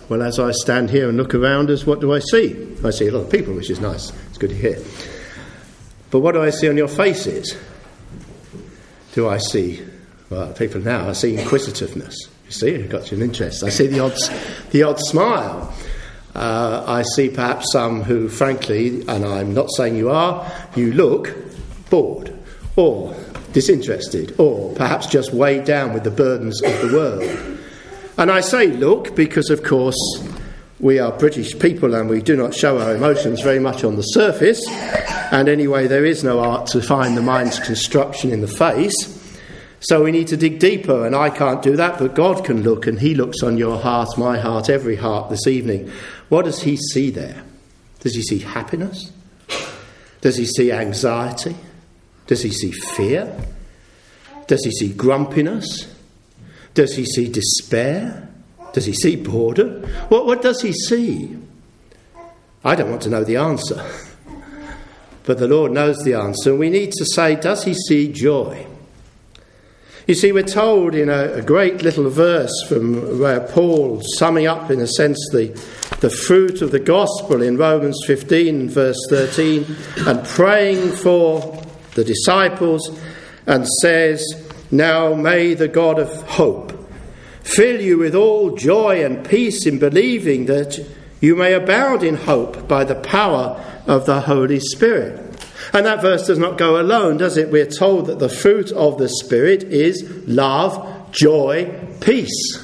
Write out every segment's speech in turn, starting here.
Well, as I stand here and look around us, what do I see? I see a lot of people, which is nice. It's good to hear. But what do I see on your faces? Do I see, well, people now, I see inquisitiveness. You see, it got you an interest. I see the odd smile. I see perhaps some who, frankly, and I'm not saying you are, you look bored or disinterested or perhaps just weighed down with the burdens of the world. And I say look because, of course, we are British people and we do not show our emotions very much on the surface. And anyway, there is no art to find the mind's construction in the face. So we need to dig deeper, and I can't do that, but God can look, and he looks on your heart, my heart, every heart this evening. What does he see there? Does he see happiness? Does he see anxiety? Does he see fear? Does he see grumpiness? Does he see despair? Does he see boredom? What does he see? I don't want to know the answer. But the Lord knows the answer. And we need to say, does he see joy? You see, we're told in a great little verse from where Paul, summing up in a sense the fruit of the gospel in Romans 15 verse 13, and praying for the disciples, and says, now may the God of hope fill you with all joy and peace in believing, that you may abound in hope by the power of the Holy Spirit. And that verse does not go alone, does it? We're told that the fruit of the Spirit is love, joy, peace.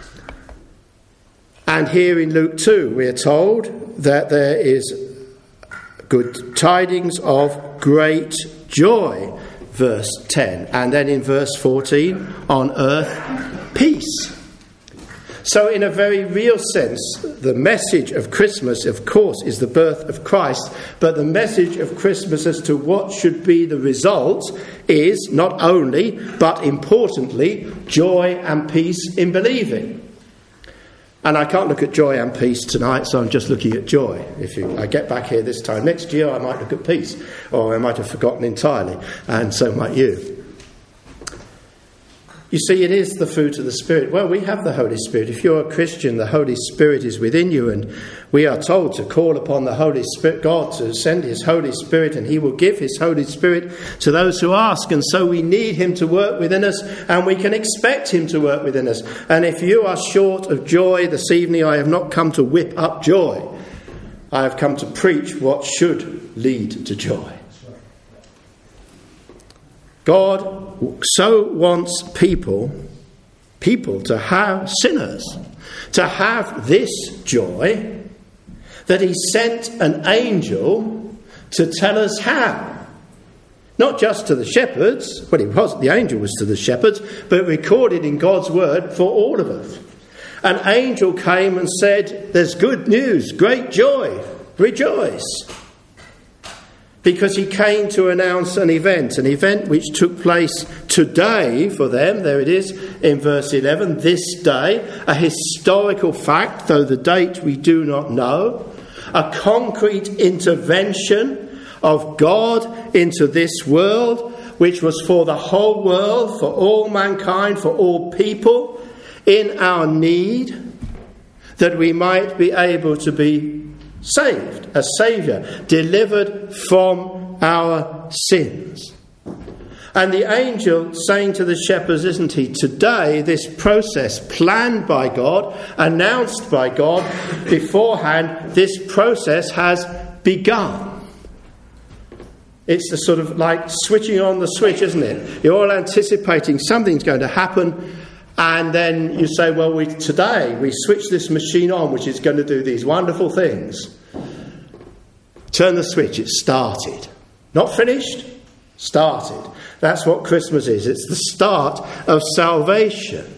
And here in Luke 2, we're told that there is good tidings of great joy, verse 10. And then in verse 14, on earth, peace. So in a very real sense, the message of Christmas, of course, is the birth of Christ. But the message of Christmas as to what should be the result is not only, but importantly, joy and peace in believing. And I can't look at joy and peace tonight, so I'm just looking at joy. If I get back here this time next year, I might look at peace, or I might have forgotten entirely, and so might you. You see, it is the fruit of the Spirit. Well, we have the Holy Spirit. If you're a Christian, the Holy Spirit is within you, and we are told to call upon the Holy Spirit, God, to send his Holy Spirit, and he will give his Holy Spirit to those who ask. And so we need him to work within us, and we can expect him to work within us. And if you are short of joy this evening, I have not come to whip up joy. I have come to preach what should lead to joy. God so wants people to have, sinners, to have this joy, that he sent an angel to tell us how. Not just to the shepherds, the angel was to the shepherds, but recorded in God's word for all of us. An angel came and said, there's good news, great joy, rejoice. Because he came to announce an event which took place today for them. There it is in verse 11, this day, a historical fact, though the date we do not know, a concrete intervention of God into this world, which was for the whole world, for all mankind, for all people, in our need, that we might be able to be saved, a saviour, delivered from our sins. And the angel saying to the shepherds, isn't he, today this process planned by God, announced by God beforehand, this process has begun. It's the sort of like switching on the switch, isn't it? You're all anticipating something's going to happen, and then you say, well, today we switch this machine on, which is going to do these wonderful things. Turn the switch, it's started. Not finished, started. That's what Christmas is. It's the start of salvation.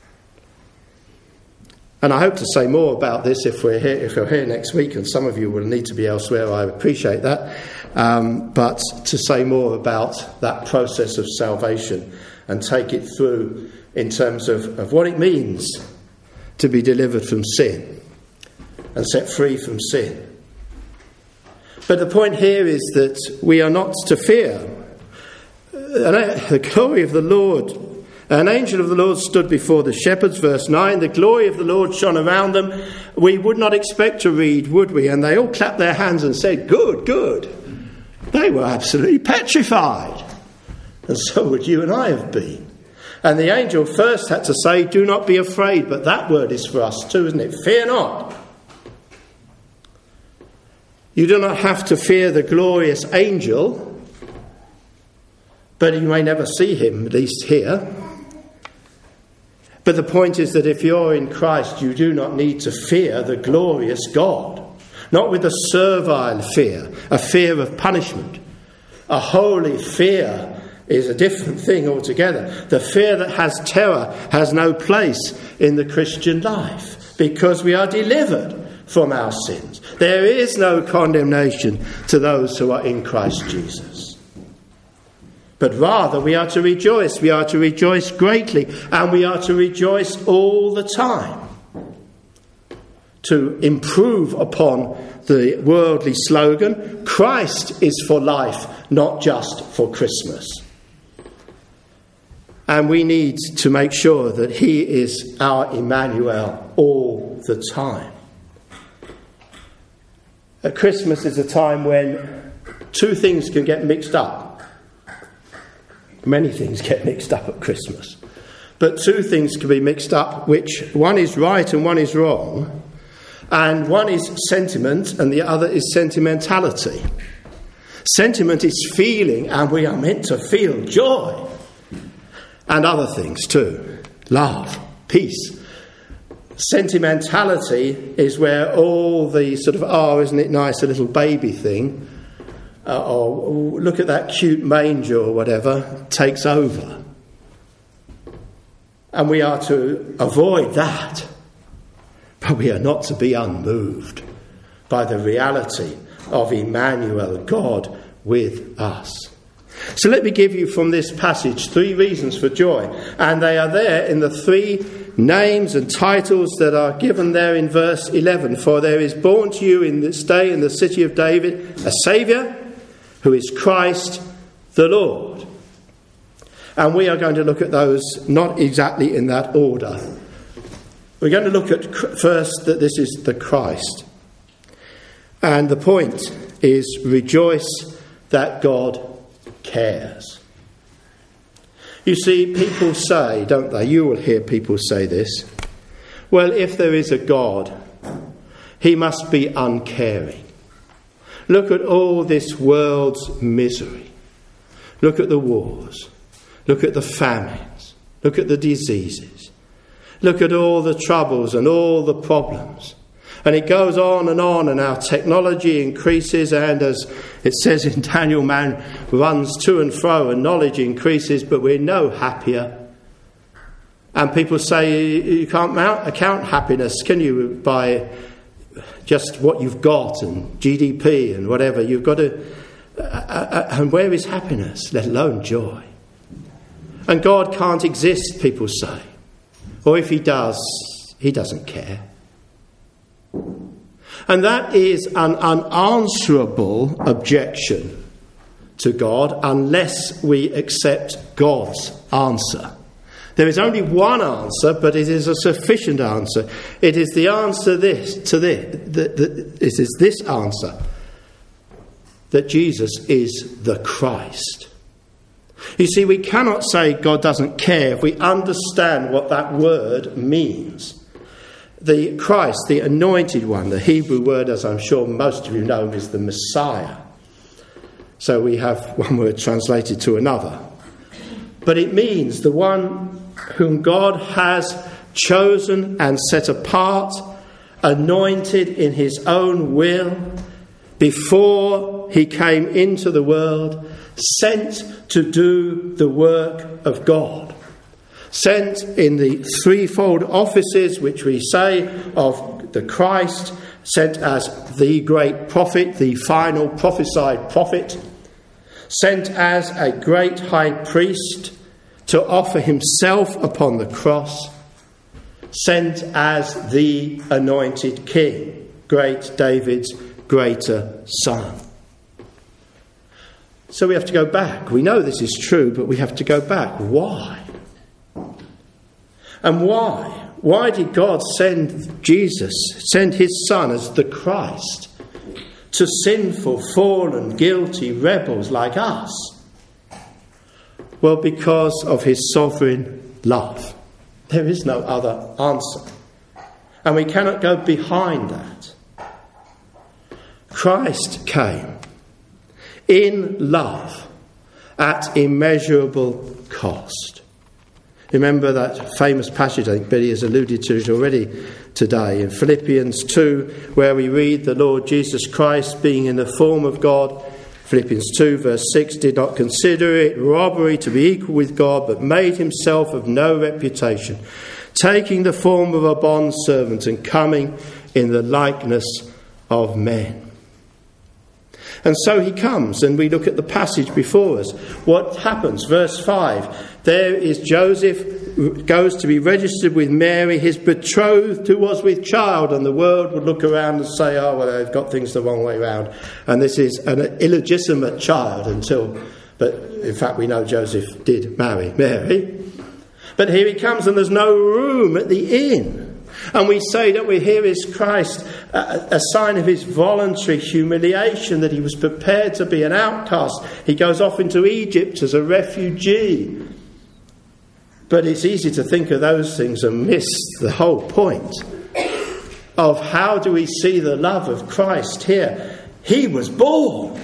And I hope to say more about this if you're here next week, and some of you will need to be elsewhere, I appreciate that. But to say more about that process of salvation and take it through in terms of what it means to be delivered from sin and set free from sin. But the point here is that we are not to fear. And the glory of the Lord An angel of the Lord stood before the shepherds, verse 9. The glory of the Lord shone around them. We would not expect to read, would we? And they all clapped their hands and said, good, good. They were absolutely petrified. And so would you and I have been. And the angel first had to say, do not be afraid. But that word is for us too, isn't it? Fear not. You do not have to fear the glorious angel, but you may never see him, at least here. But the point is that if you're in Christ, you do not need to fear the glorious God. Not with a servile fear, a fear of punishment. A holy fear is a different thing altogether. The fear that has terror has no place in the Christian life because we are delivered from our sins. There is no condemnation to those who are in Christ Jesus. But rather we are to rejoice. We are to rejoice greatly, and we are to rejoice all the time. To improve upon the worldly slogan, Christ is for life, not just for Christmas. And we need to make sure that he is our Emmanuel all the time. At Christmas is a time when two things can get mixed up. Many things get mixed up at Christmas. But two things can be mixed up, which one is right and one is wrong. And one is sentiment and the other is sentimentality. Sentiment is feeling, and we are meant to feel joy. And other things too. Love, peace. Sentimentality is where all the sort of, oh, isn't it nice, a little baby thing, or look at that cute manger or whatever, takes over. And we are to avoid that. But we are not to be unmoved by the reality of Emmanuel, God with us. So let me give you from this passage 3 reasons for joy. And they are there in the 3 names and titles that are given there in verse 11. For there is born to you in this day in the city of David a Saviour, who is Christ the Lord. And we are going to look at those not exactly in that order. We're going to look at first that this is the Christ. And the point is rejoice that God cares. You see, people say, don't they? You will hear people say this. Well, if there is a God, he must be uncaring. Look at all this world's misery. Look at the wars. Look at the famines. Look at the diseases. Look at all the troubles and all the problems. And it goes on, and our technology increases, and as it says in Daniel, man runs to and fro, and knowledge increases, but we're no happier. And people say you can't account happiness, can you, by just what you've got and GDP and whatever. You've got to... and where is happiness, let alone joy? And God can't exist, people say. Or if he does, he doesn't care. And that is an unanswerable objection to God unless we accept God's answer. There is only one answer, but it is a sufficient answer. It is the answer it is this answer, that Jesus is the Christ. You see, we cannot say God doesn't care if we understand what that word means. The Christ, the anointed one, the Hebrew word, as I'm sure most of you know, is the Messiah. So we have one word translated to another. But it means the one whom God has chosen and set apart, anointed in his own will, before he came into the world, sent to do the work of God. Sent in the threefold offices which we say of the Christ, sent as the great prophet, the final prophesied prophet, sent as a great high priest to offer himself upon the cross, sent as the anointed king, great David's greater son. So we have to go back. We know this is true, but we have to go back. Why? And why? Why did God send Jesus, send his Son as the Christ, to sinful, fallen, guilty rebels like us? Well, because of his sovereign love. There is no other answer. And we cannot go behind that. Christ came in love at immeasurable cost. Remember that famous passage, I think Billy has alluded to it already today, in Philippians 2, where we read the Lord Jesus Christ being in the form of God. Philippians 2 verse 6, did not consider it robbery to be equal with God, but made himself of no reputation, taking the form of a bondservant and coming in the likeness of men. And so he comes, and we look at the passage before us. What happens? Verse 5. There is Joseph, goes to be registered with Mary, his betrothed, who was with child, and the world would look around and say, oh, well, they've got things the wrong way round. And this is an illegitimate child but in fact we know Joseph did marry Mary. But here he comes, and there's no room at the inn. And we say, don't we, here is Christ, a sign of his voluntary humiliation, that he was prepared to be an outcast. He goes off into Egypt as a refugee. But it's easy to think of those things and miss the whole point of how do we see the love of Christ here. He was born.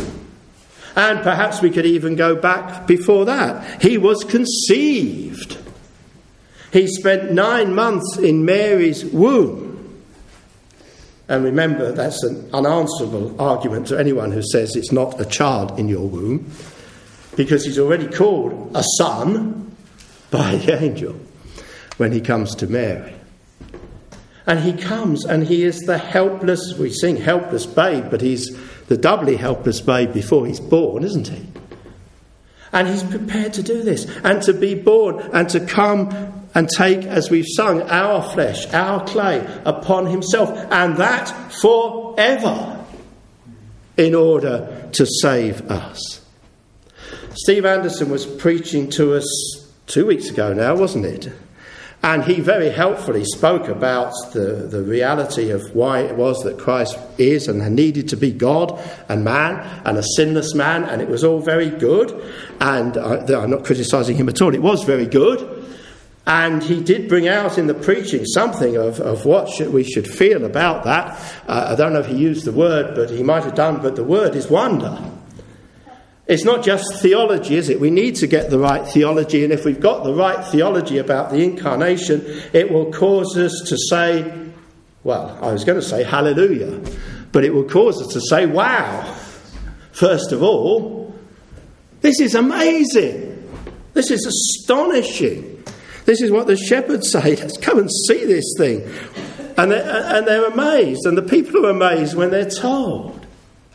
And perhaps we could even go back before that. He was conceived. He spent 9 months in Mary's womb. And remember, that's an unanswerable argument to anyone who says it's not a child in your womb, because he's already called a son by the angel when he comes to Mary. And he comes, and he is the helpless, we sing helpless babe, but he's the doubly helpless babe before he's born, isn't he? And he's prepared to do this, and to be born, and to come and take, as we've sung, our flesh, our clay, upon himself, and that forever, in order to save us. Steve Anderson was preaching to us 2 weeks ago now, wasn't it? And he very helpfully spoke about the reality of why it was that Christ is and needed to be God and man and a sinless man, and it was all very good. And I'm not criticising him at all. It was very good. And he did bring out in the preaching something of what we should feel about that. I don't know if he used the word, but he might have done. But the word is wonder. It's not just theology, is it? We need to get the right theology. And if we've got the right theology about the incarnation, it will cause us to say, well, I was going to say hallelujah. But it will cause us to say, wow. First of all, this is amazing. This is astonishing. This is what the shepherds say. Let's come and see this thing. And they're amazed. And the people are amazed when they're told.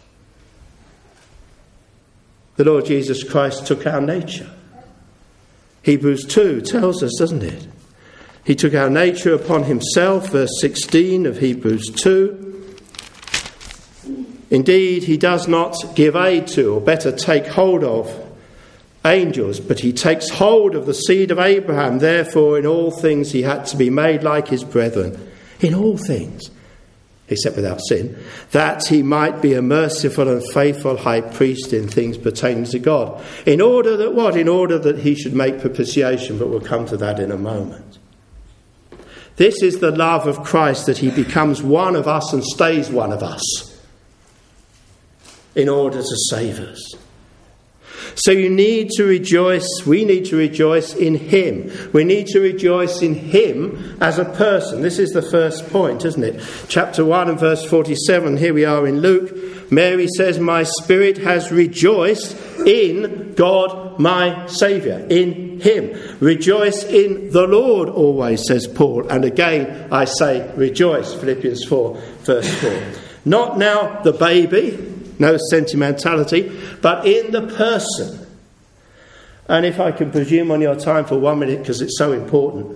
The Lord Jesus Christ took our nature. Hebrews 2 tells us, doesn't it? He took our nature upon himself, verse 16 of Hebrews 2. Indeed, he does not give aid to, or better take hold of, angels, but he takes hold of the seed of Abraham. Therefore, in all things he had to be made like his brethren. In all things, except without sin, that he might be a merciful and faithful high priest in things pertaining to God. In order that what? In order that he should make propitiation, but we'll come to that in a moment. This is the love of Christ, that he becomes one of us and stays one of us in order to save us. So you need to rejoice, we need to rejoice in him. We need to rejoice in him as a person. This is the first point, isn't it? Chapter 1 and verse 47, here we are in Luke. Mary says, my spirit has rejoiced in God my Saviour, in him. Rejoice in the Lord always, says Paul. And again I say rejoice, Philippians 4 verse 4. Not now the baby, no sentimentality, but in the person. And if I can presume on your time for 1 minute, because it's so important,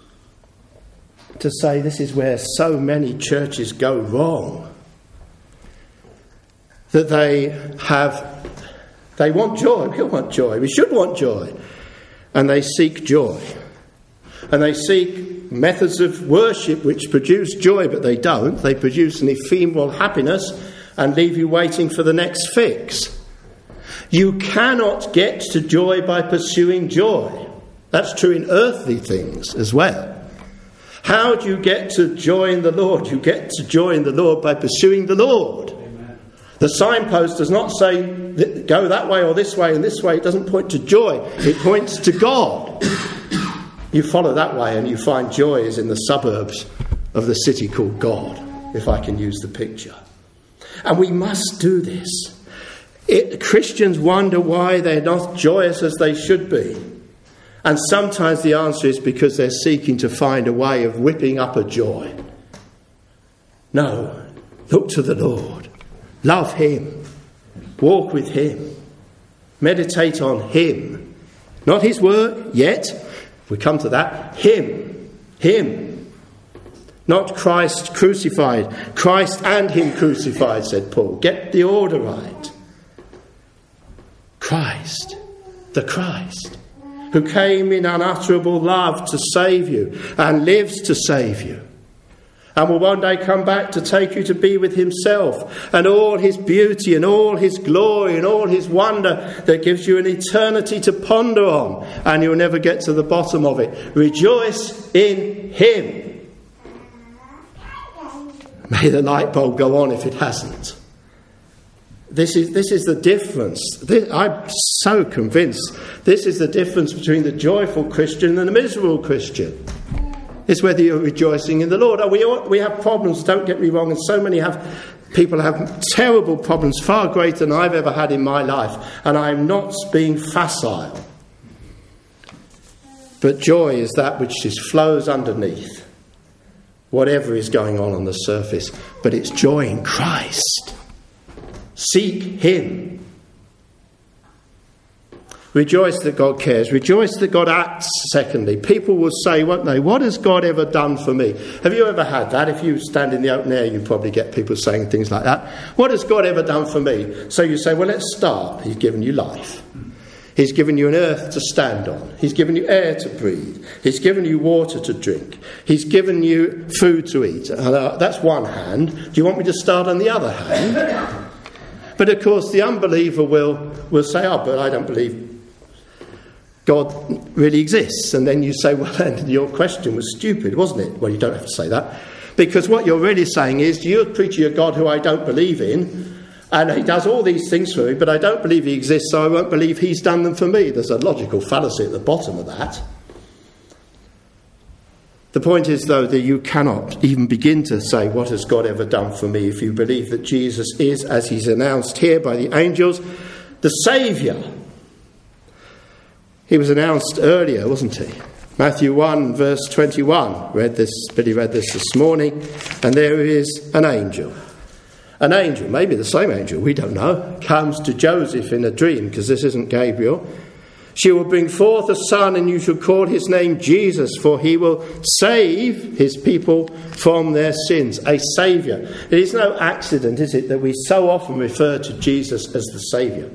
to say this is where so many churches go wrong. That they want joy. We want joy. We should want joy. And they seek joy and they seek methods of worship which produce joy, but they don't. They produce an ephemeral happiness and leave you waiting for the next fix. You cannot get to joy by pursuing joy. That's true in earthly things as well. How do you get to joy in the Lord? You get to joy in the Lord by pursuing the Lord. Amen. The signpost does not say, go that way or this way and this way. It doesn't point to joy. It points to God. You follow that way and you find joy is in the suburbs of the city called God, if I can use the picture. And we must do this. Christians wonder why they're not joyous as they should be. And sometimes the answer is because they're seeking to find a way of whipping up a joy. No, look to the Lord. Love him. Walk with him. Meditate on him. Not his work yet. We come to that. Him. Him. Not Christ crucified. Christ and him crucified, said Paul. Get the order right. Christ. The Christ. Who came in unutterable love to save you and lives to save you, and will one day come back to take you to be with himself, and all his beauty and all his glory and all his wonder that gives you an eternity to ponder on, and you'll never get to the bottom of it. Rejoice in him. May the light bulb go on if it hasn't. This is the difference. I'm so convinced this is the difference between the joyful Christian and the miserable Christian. It's whether you're rejoicing in the Lord. We have problems, don't get me wrong, and so many people have terrible problems, far greater than I've ever had in my life, and I'm not being facile. But joy is that which just flows underneath whatever is going on the surface. But it's joy in Christ. Seek him. Rejoice that God cares. Rejoice that God acts, secondly. People will say, won't they, what has God ever done for me? Have you ever had that? If you stand in the open air, you probably get people saying things like that. What has God ever done for me? So you say, well, let's start. He's given you life. He's given you an earth to stand on. He's given you air to breathe. He's given you water to drink. He's given you food to eat. That's one hand. Do you want me to start on the other hand? But of course, the unbeliever will say, oh, but I don't believe God really exists. And then you say, well, then your question was stupid, wasn't it? Well, you don't have to say that. Because what you're really saying is, you're preaching a God who I don't believe in, and he does all these things for me, but I don't believe he exists, so I won't believe he's done them for me. There's a logical fallacy at the bottom of that. The point is, though, that you cannot even begin to say, what has God ever done for me, if you believe that Jesus is, as he's announced here by the angels, the Saviour. He was announced earlier, wasn't he? Matthew 1, verse 21. Billy read this morning. And there is an angel. An angel, maybe the same angel, we don't know, comes to Joseph in a dream, because this isn't Gabriel. She will bring forth a son, and you shall call his name Jesus, for he will save his people from their sins. A saviour. It is no accident, is it, that we so often refer to Jesus as the Saviour.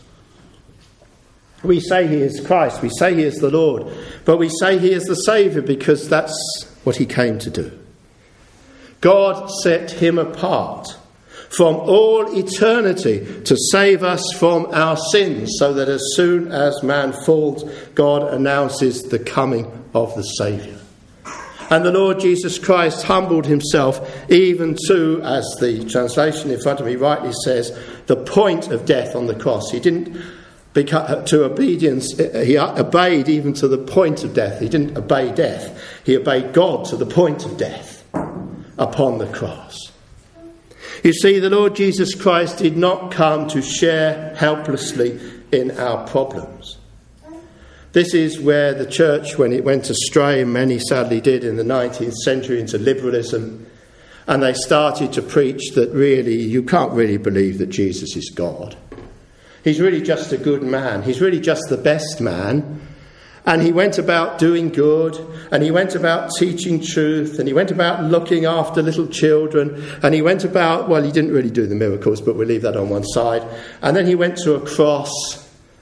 We say he is Christ, we say he is the Lord, but we say he is the Saviour because that's what he came to do. God set him apart from all eternity to save us from our sins, so that as soon as man falls, God announces the coming of the Saviour. And the Lord Jesus Christ humbled himself even to, as the translation in front of me rightly says, the point of death on the cross. He didn't to obedience, he obeyed even to the point of death. He didn't obey death. He obeyed God to the point of death upon the cross. You see, the Lord Jesus Christ did not come to share helplessly in our problems. This is where the church, when it went astray, and many sadly did in the 19th century, into liberalism, and they started to preach that really you can't really believe that Jesus is God. He's really just a good man. He's really just the best man. And he went about doing good, and he went about teaching truth, and he went about looking after little children, and he went about, well, he didn't really do the miracles, but we'll leave that on one side. And then he went to a cross,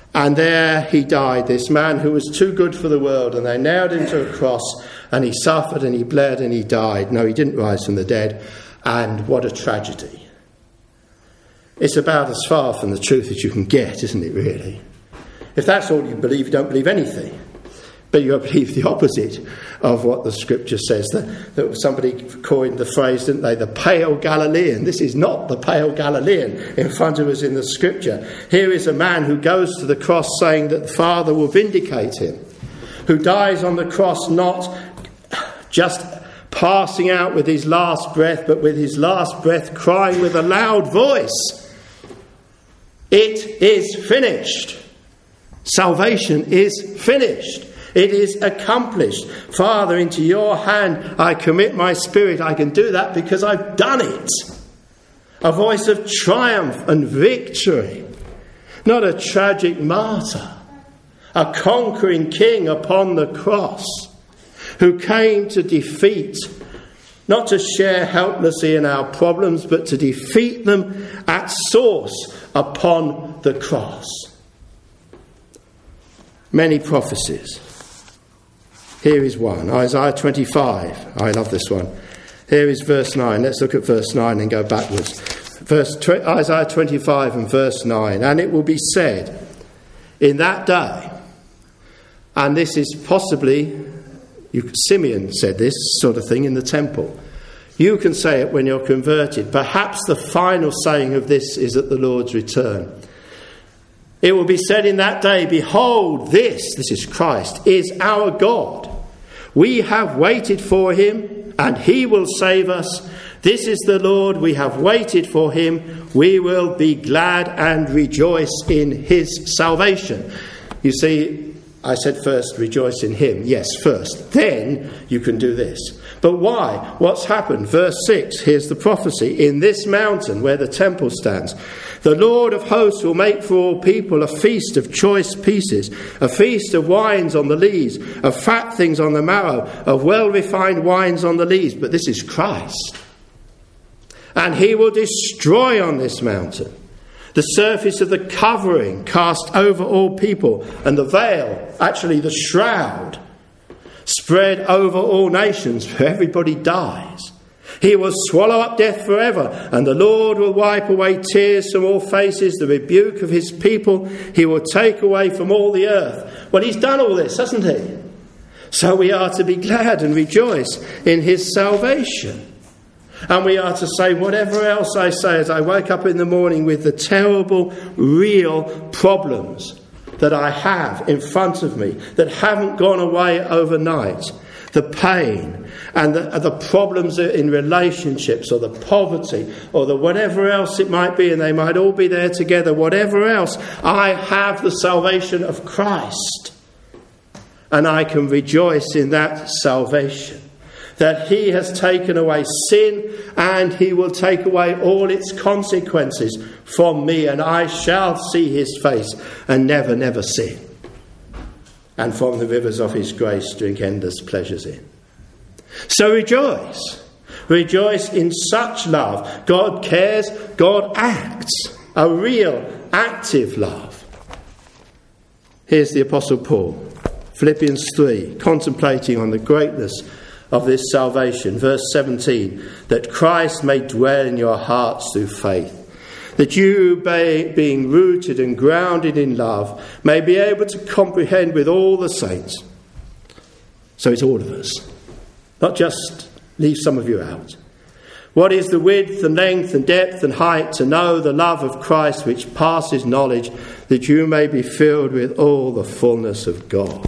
And there he died, this man who was too good for the world, and they nailed him to a cross, and he suffered and he bled and he died. No, he didn't rise from the dead, and what a tragedy. It's about as far from the truth as you can get, isn't it, really? If that's all you believe, you don't believe anything. But you believe the opposite of what the scripture says. That somebody coined the phrase, didn't they? The pale Galilean. This is not the pale Galilean in front of us in the scripture. Here is a man who goes to the cross saying that the Father will vindicate him. Who dies on the cross not just passing out with his last breath, but with his last breath crying with a loud voice, "It is finished." Salvation is finished. It is accomplished. Father, into your hand I commit my spirit. I can do that because I've done it. A voice of triumph and victory. Not a tragic martyr. A conquering king upon the cross, who came to defeat, not to share helplessly in our problems, but to defeat them at source upon the cross. Many prophecies. Here is one, Isaiah 25. I love this one. Here is verse 9. Let's look at verse 9 and go backwards. Isaiah 25 and verse 9. And it will be said in that day, and this is possibly, Simeon said this sort of thing in the temple. You can say it when you're converted. Perhaps the final saying of this is at the Lord's return. It will be said in that day, behold, this is Christ, is our God. We have waited for him, and he will save us. This is the Lord, we have waited for him. We will be glad and rejoice in his salvation. You see, I said first, rejoice in him. Yes, first. Then you can do this. But why? What's happened? Verse 6, here's the prophecy. In this mountain where the temple stands, the Lord of hosts will make for all people a feast of choice pieces, a feast of wines on the lees, of fat things on the marrow, of well-refined wines on the lees. But this is Christ. And he will destroy on this mountain the surface of the covering cast over all people, and the veil, actually the shroud, spread over all nations, for everybody dies. He will swallow up death forever, and the Lord will wipe away tears from all faces, the rebuke of his people he will take away from all the earth. Well, he's done all this, hasn't he? So we are to be glad and rejoice in his salvation. And we are to say, whatever else I say as I wake up in the morning with the terrible, real problems that I have in front of me that haven't gone away overnight, the pain and the problems in relationships, or the poverty, or the whatever else it might be, and they might all be there together, whatever else, I have the salvation of Christ. And I can rejoice in that salvation. That he has taken away sin, and he will take away all its consequences from me, and I shall see his face and never, never sin. And from the rivers of his grace drink endless pleasures in. So rejoice. Rejoice in such love. God cares, God acts. A real, active love. Here's the Apostle Paul. Philippians 3, contemplating on the greatness of this salvation. Verse 17, that Christ may dwell in your hearts through faith, that you, being rooted and grounded in love, may be able to comprehend with all the saints. So it's all of us, not just leave some of you out. What is the width and length and depth and height, to know the love of Christ which passes knowledge, that you may be filled with all the fullness of God.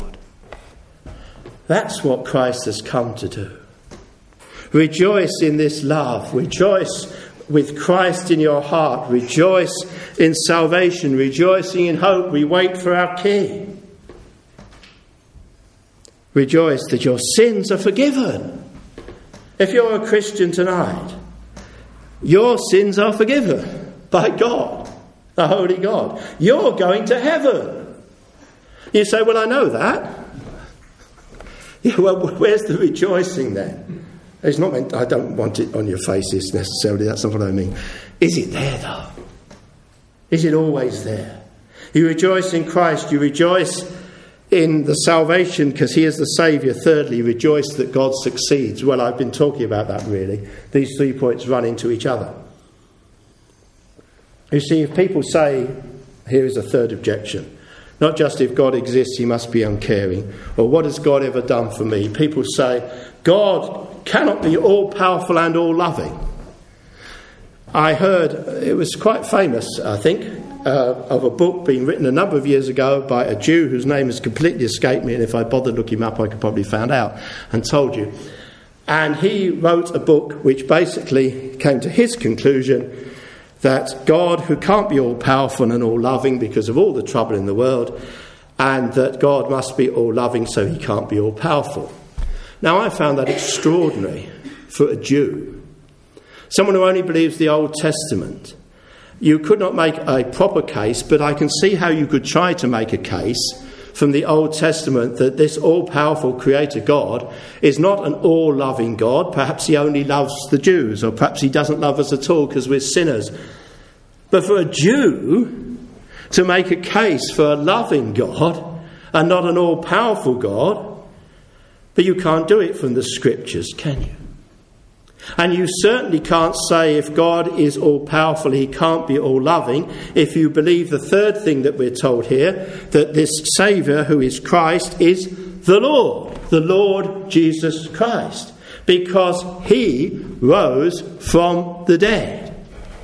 That's what Christ has come to do. Rejoice in this love. Rejoice with Christ in your heart. Rejoice in salvation. Rejoicing in hope. We wait for our King. Rejoice that your sins are forgiven. If you're a Christian tonight, your sins are forgiven by God, the Holy God. You're going to heaven. You say, well, I know that. Yeah, well, where's the rejoicing then? It's not meant, I don't want it on your faces necessarily, that's not what I mean. Is it there though? Is it always there? You rejoice in Christ. You rejoice in the salvation because he is the Saviour. Thirdly, rejoice that God succeeds. Well, I've been talking about that really. These 3 points run into each other. You see, if people say, here is a third objection, not just if God exists, he must be uncaring, or what has God ever done for me? People say, God cannot be all-powerful and all-loving. I heard, it was quite famous, I think, of a book being written a number of years ago by a Jew whose name has completely escaped me, and if I bothered looking him up I could probably find out and told you. And he wrote a book which basically came to his conclusion that God, who can't be all-powerful and all-loving because of all the trouble in the world, and that God must be all-loving so he can't be all-powerful. Now I found that extraordinary for a Jew, someone who only believes the Old Testament. You could not make a proper case, but I can see how you could try to make a case from the Old Testament that this all-powerful creator God is not an all-loving God. Perhaps he only loves the Jews, or perhaps he doesn't love us at all because we're sinners. But for a Jew to make a case for a loving God and not an all-powerful God, but you can't do it from the Scriptures, can you? And you certainly can't say if God is all-powerful, he can't be all-loving, if you believe the third thing that we're told here, that this Saviour, who is Christ, is the Lord Jesus Christ, because he rose from the dead.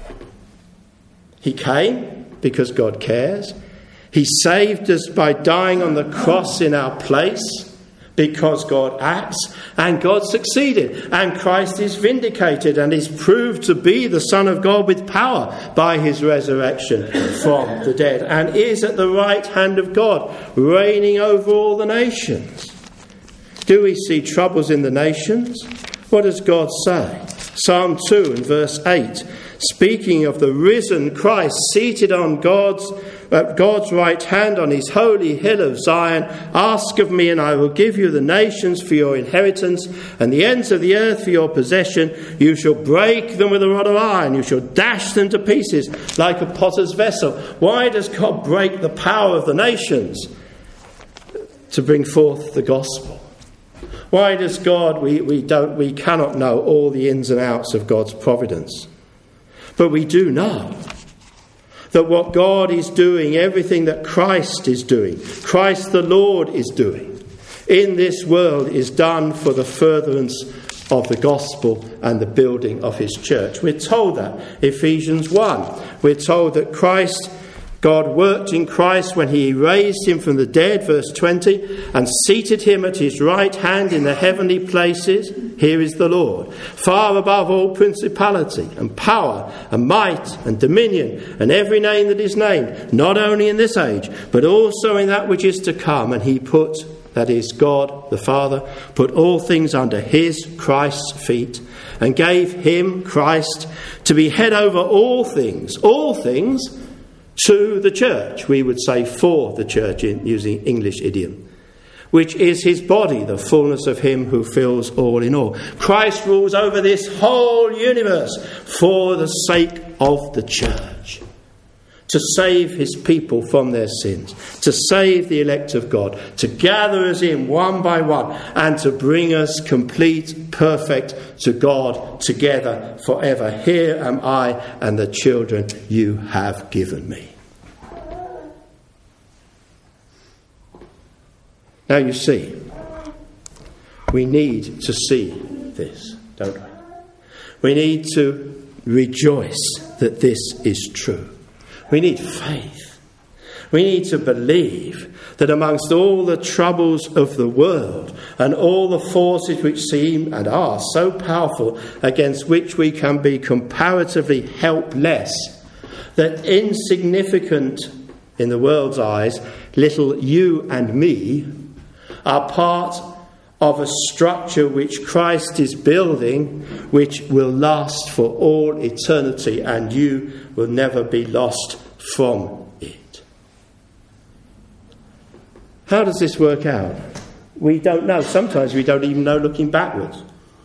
He came because God cares. He saved us by dying on the cross in our place, because God acts, and God succeeded, and Christ is vindicated and is proved to be the Son of God with power by his resurrection from the dead, and is at the right hand of God, reigning over all the nations. Do we see troubles in the nations? What does God say? Psalm 2 and verse 8, speaking of the risen Christ seated on God's right hand on his holy hill of Zion, ask of me and I will give you the nations for your inheritance and the ends of the earth for your possession. You shall break them with a rod of iron. You shall dash them to pieces like a potter's vessel. Why does God break the power of the nations? To bring forth the gospel. Why does God, we cannot know all the ins and outs of God's providence. But we do know that what God is doing, everything that Christ is doing, Christ the Lord is doing in this world, is done for the furtherance of the gospel and the building of his church. We're told that, Ephesians 1. We're told that God worked in Christ when he raised him from the dead, verse 20, and seated him at his right hand in the heavenly places. Here is the Lord, far above all principality and power and might and dominion and every name that is named, not only in this age, but also in that which is to come. And he put, that is God the Father, put all things under his, Christ's feet, and gave him, Christ, to be head over all things, to the church, we would say for the church in using English idiom, which is his body, the fullness of him who fills all in all. Christ rules over this whole universe for the sake of the church, to save his people from their sins, to save the elect of God, to gather us in one by one, and to bring us complete, perfect to God together forever. Here am I and the children you have given me. Now you see, we need to see this, don't we? We need to rejoice that this is true. We need faith. We need to believe that amongst all the troubles of the world and all the forces which seem and are so powerful, against which we can be comparatively helpless, that insignificant in the world's eyes, little you and me are part of a structure which Christ is building, which will last for all eternity, and you will never be lost from it. How does this work out? We don't know. Sometimes we don't even know looking backwards.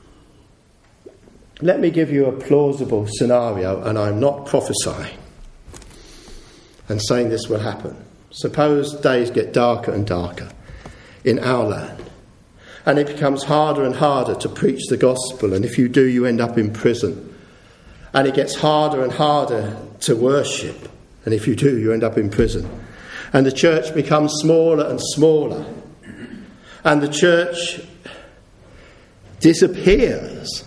Let me give you a plausible scenario, and I'm not prophesying and saying this will happen. Suppose days get darker and darker in our land, and it becomes harder and harder to preach the gospel, and if you do, you end up in prison. And it gets harder and harder to worship, and if you do, you end up in prison. And the church becomes smaller and smaller, and the church disappears.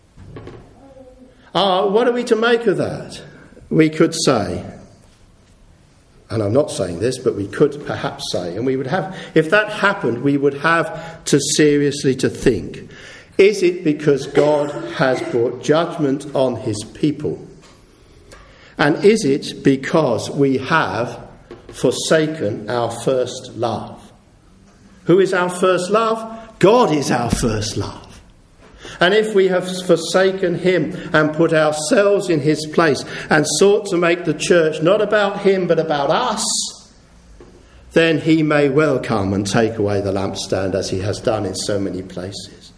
What are we to make of that? We could say, and I'm not saying this, but we could perhaps say, and we would have, if that happened, we would have to seriously to think, is it because God has brought judgment on his people? And is it because we have forsaken our first love? Who is our first love? God is our first love. And if we have forsaken him and put ourselves in his place and sought to make the church not about him but about us, then he may well come and take away the lampstand as he has done in so many places.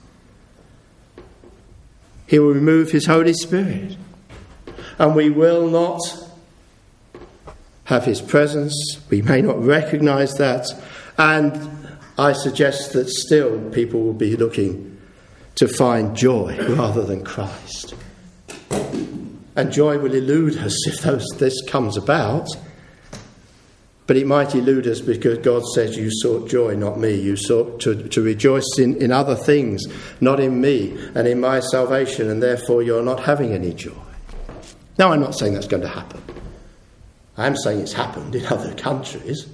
He will remove his Holy Spirit, and we will not have his presence. We may not recognise that, and I suggest that still people will be looking to find joy rather than Christ. And joy will elude us if this comes about. But it might elude us because God says you sought joy, not me. You sought to rejoice in other things, not in me and in my salvation, and therefore you're not having any joy. Now, I'm not saying that's going to happen. I'm saying it's happened in other countries.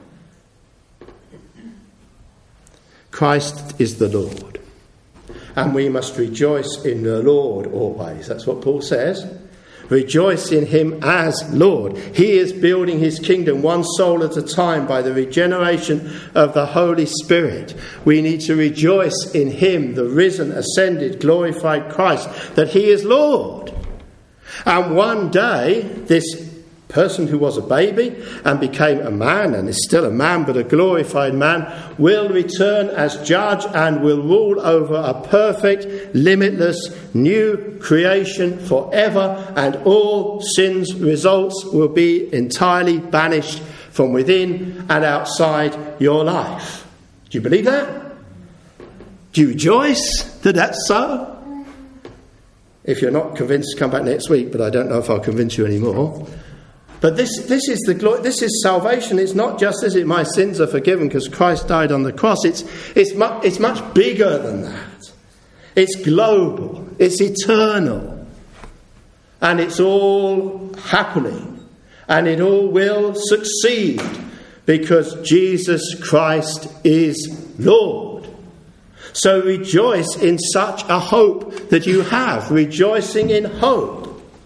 Christ is the Lord. And we must rejoice in the Lord always. That's what Paul says. Rejoice in him as Lord. He is building his kingdom one soul at a time by the regeneration of the Holy Spirit. We need to rejoice in him, the risen, ascended, glorified Christ, that he is Lord. And one day, this person who was a baby and became a man, and is still a man but a glorified man, will return as judge and will rule over a perfect, limitless, new creation forever, and all sin's results will be entirely banished from within and outside your life. Do you believe that? Do you rejoice that that's so? If you're not convinced, come back next week, but I don't know if I'll convince you anymore. But this is the glory. This is salvation. It's not just, is it, my sins are forgiven because Christ died on the cross. It's much bigger than that. It's global. It's eternal. And it's all happening. And it all will succeed because Jesus Christ is Lord. So rejoice in such a hope that you have. Rejoicing in hope.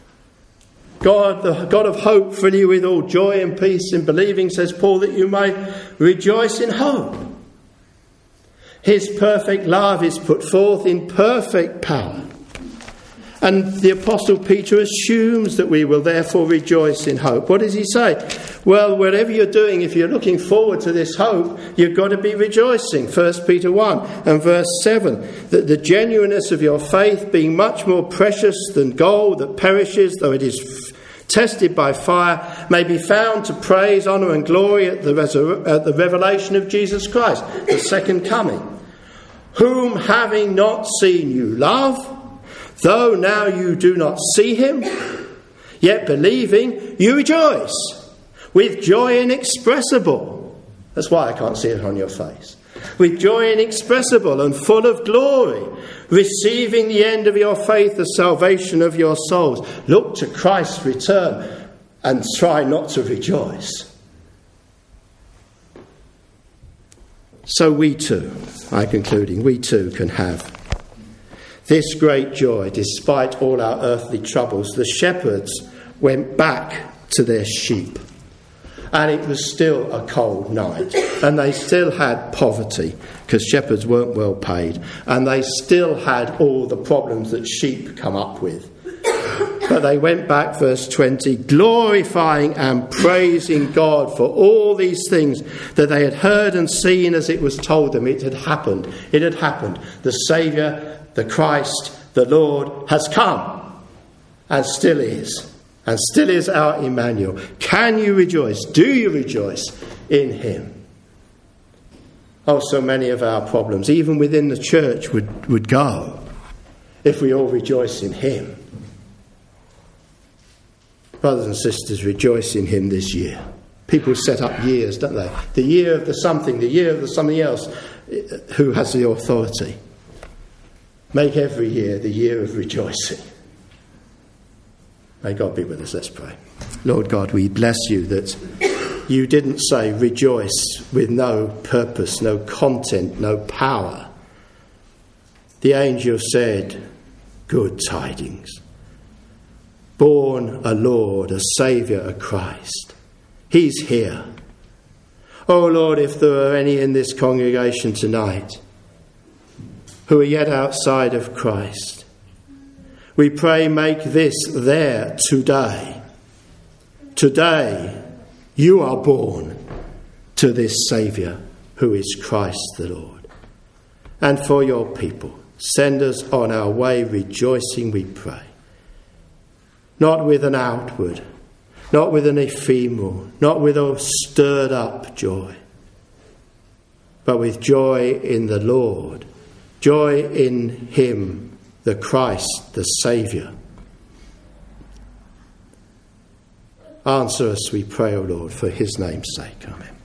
God, the God of hope, fill you with all joy and peace in believing, says Paul, that you may rejoice in hope. His perfect love is put forth in perfect power. And the Apostle Peter assumes that we will therefore rejoice in hope. What does he say? Well, whatever you're doing, if you're looking forward to this hope, you've got to be rejoicing. 1 Peter 1 and verse 7. That the genuineness of your faith, being much more precious than gold that perishes, though it is tested by fire, may be found to praise, honour and glory at the revelation of Jesus Christ, the second coming. Whom having not seen you love, though now you do not see him, yet believing you rejoice with joy inexpressible. That's why I can't see it on your face. With joy inexpressible and full of glory, receiving the end of your faith, the salvation of your souls. Look to Christ's return and try not to rejoice. So we too, I'm concluding, we too can have this great joy despite all our earthly troubles. The shepherds went back to their sheep. And it was still a cold night. And they still had poverty because shepherds weren't well paid. And they still had all the problems that sheep come up with. But they went back, verse 20, glorifying and praising God for all these things that they had heard and seen as it was told them. It had happened. It had happened. The Saviour, the Christ, the Lord has come and still is. And still is our Emmanuel. Can you rejoice? Do you rejoice in him. Oh, so many of our problems, even within the church, would go if we all rejoice in him. Brothers and sisters, rejoice in him this year. People set up years, don't they? The year of the something else. Who has the authority? Make every year the year of rejoicing. May God be with us. Let's pray. Lord God, we bless you that you didn't say rejoice with no purpose, no content, no power. The angel said, good tidings. Born a Lord, a Saviour, a Christ. He's here. Oh Lord, if there are any in this congregation tonight who are yet outside of Christ, we pray make this there today. Today you are born to this Saviour who is Christ the Lord. And for your people, send us on our way rejoicing, we pray. Not with an outward, not with an ephemeral, not with a stirred up joy, but with joy in the Lord, joy in him, the Christ, the Saviour. Answer us, we pray, O Lord, for his name's sake. Amen.